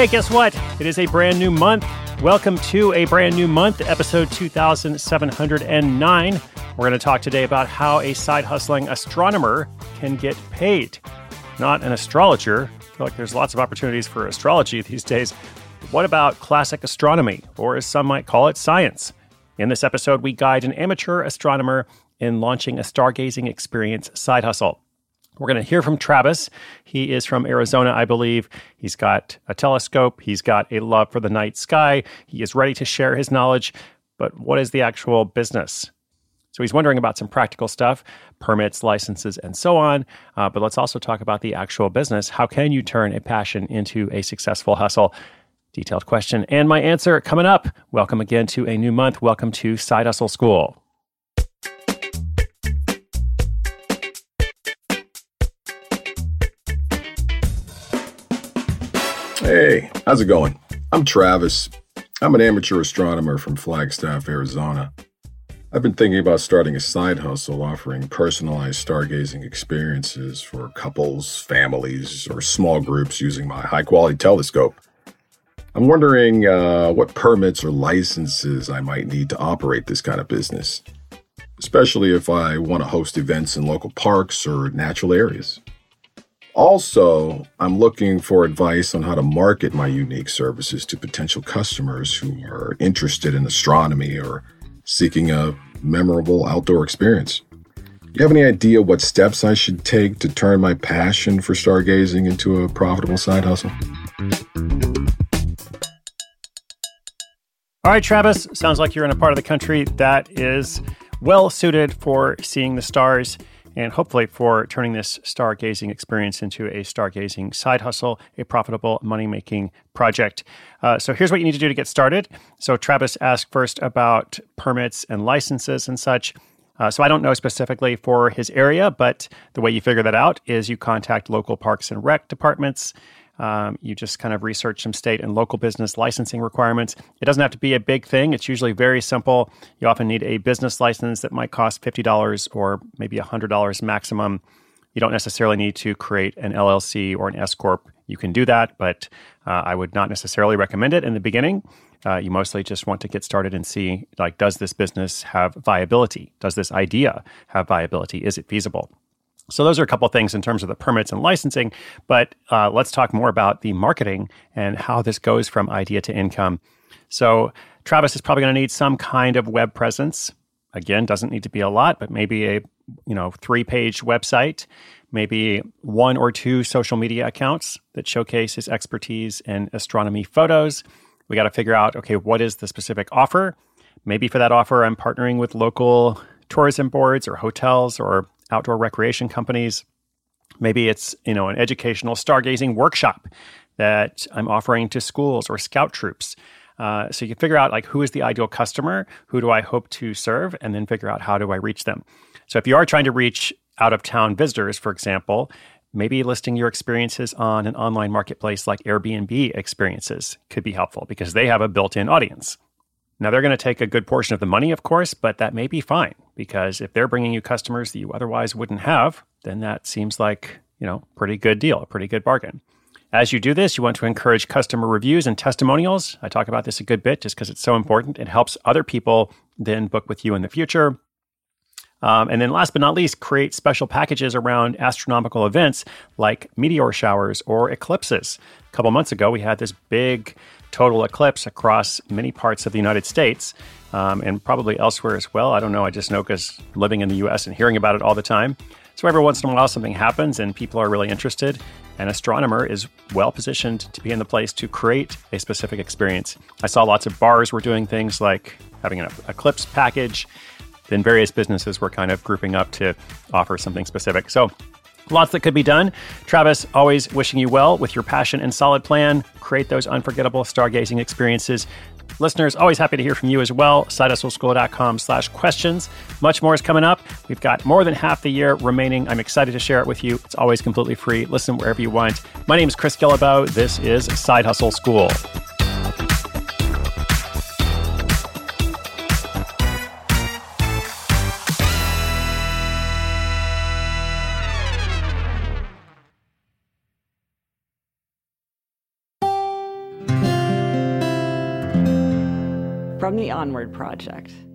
Hey, guess what? It is a brand new month. Welcome to a brand new month, episode 2709. We're going to talk today about how a side-hustling astronomer can get paid. Not an astrologer. I feel like there's lots of opportunities for astrology these days. What about classic astronomy, or as some might call it, science? In this episode, we guide an amateur astronomer in launching a stargazing experience side hustle. We're going to hear from Travis. He is from Arizona, I believe. He's got a telescope. He's got a love for the night sky. He is ready to share his knowledge. But what is the actual business? So he's wondering about some practical stuff, permits, licenses, and so on. But let's also talk about the actual business. How can you turn a passion into a successful hustle? Detailed question and my answer coming up. Welcome again to a new month. Welcome to Side Hustle School. Hey, how's it going? I'm Travis. I'm an amateur astronomer from Flagstaff, Arizona. I've been thinking about starting a side hustle offering personalized stargazing experiences for couples, families, or small groups using my high-quality telescope. I'm wondering what permits or licenses I might need to operate this kind of business, especially if I want to host events in local parks or natural areas. Also, I'm looking for advice on how to market my unique services to potential customers who are interested in astronomy or seeking a memorable outdoor experience. Do you have any idea what steps I should take to turn my passion for stargazing into a profitable side hustle? All right, Travis, sounds like you're in a part of the country that is well suited for seeing the stars and hopefully for turning this stargazing experience into a stargazing side hustle, a profitable money-making project. So here's what you need to do to get started. So Travis asked first about permits and licenses and such. So I don't know specifically for his area, but the way you figure that out is you contact local parks and rec departments. You just kind of research some state and local business licensing requirements. It doesn't have to be a big thing. It's usually very simple. You often need a business license that might cost $50 or maybe $100 maximum. You don't necessarily need to create an LLC or an S-Corp. You can do that, but I would not necessarily recommend it in the beginning. You mostly just want to get started and see, like, does this business have viability? Does this idea have viability? Is it feasible? So those are a couple of things in terms of the permits and licensing, but let's talk more about the marketing and how this goes from idea to income. So Travis is probably going to need some kind of web presence. Again, doesn't need to be a lot, but maybe a 3-page website, maybe 1 or 2 social media accounts that showcase his expertise in astronomy photos. We got to figure out, okay, what is the specific offer? Maybe for that offer, I'm partnering with local tourism boards or hotels or outdoor recreation companies. Maybe it's, an educational stargazing workshop that I'm offering to schools or scout troops. So you figure out, like, who is the ideal customer? Who do I hope to serve? And then figure out, how do I reach them? So if you are trying to reach out-of-town visitors, for example, maybe listing your experiences on an online marketplace like Airbnb Experiences could be helpful because they have a built-in audience. Now, they're going to take a good portion of the money, of course, but that may be fine because if they're bringing you customers that you otherwise wouldn't have, then that seems like, pretty good deal, a pretty good bargain. As you do this, you want to encourage customer reviews and testimonials. I talk about this a good bit just because it's so important. It helps other people then book with you in the future. And then last but not least, create special packages around astronomical events like meteor showers or eclipses. A couple months ago, we had this big total eclipse across many parts of the United States and probably elsewhere as well. I don't know. I just know because living in the U.S. and hearing about it all the time. So every once in a while, something happens and people are really interested. An astronomer is well positioned to be in the place to create a specific experience. I saw lots of bars were doing things like having an eclipse package. Then various businesses were kind of grouping up to offer something specific. So lots that could be done. Travis, always wishing you well with your passion and solid plan. Create those unforgettable stargazing experiences. Listeners, always happy to hear from you as well. SideHustleSchool.com/questions. Much more is coming up. We've got more than half the year remaining. I'm excited to share it with you. It's always completely free. Listen wherever you want. My name is Chris Guillebeau. This is Side Hustle School. from the Onward Project.